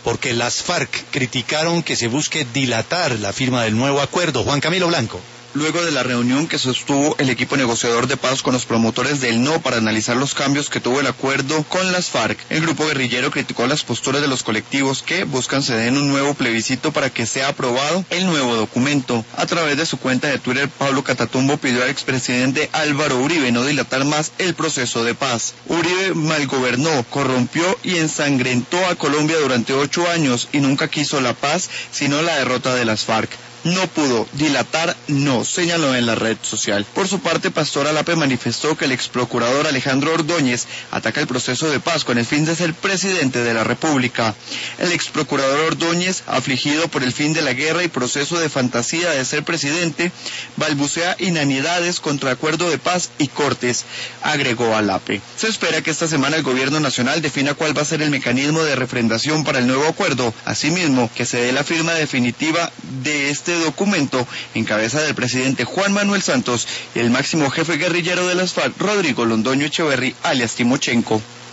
porque las FARC criticaron que se busque dilatar la firma del nuevo acuerdo. Juan Camilo Blanco. Luego de la reunión que sostuvo el equipo negociador de paz con los promotores del no para analizar los cambios que tuvo el acuerdo con las FARC, el grupo guerrillero criticó las posturas de los colectivos que buscan ceder en un nuevo plebiscito para que sea aprobado el nuevo documento. A través de su cuenta de Twitter, Pablo Catatumbo pidió al expresidente Álvaro Uribe no dilatar más el proceso de paz. Uribe malgobernó, corrompió y ensangrentó a Colombia durante 8 años y nunca quiso la paz, sino la derrota de las FARC. No pudo dilatar, no, señaló en la red social. Por su parte, Pastor Alape manifestó que el exprocurador Alejandro Ordóñez ataca el proceso de paz con el fin de ser presidente de la República. El exprocurador Ordóñez, afligido por el fin de la guerra y proceso de fantasía de ser presidente, balbucea inanidades contra acuerdo de paz y cortes, agregó Alape. Se espera que esta semana el gobierno nacional defina cuál va a ser el mecanismo de refrendación para el nuevo acuerdo, asimismo que se dé la firma definitiva de este documento en cabeza del presidente Juan Manuel Santos y el máximo jefe guerrillero de las FARC, Rodrigo Londoño Echeverry, alias Timochenko.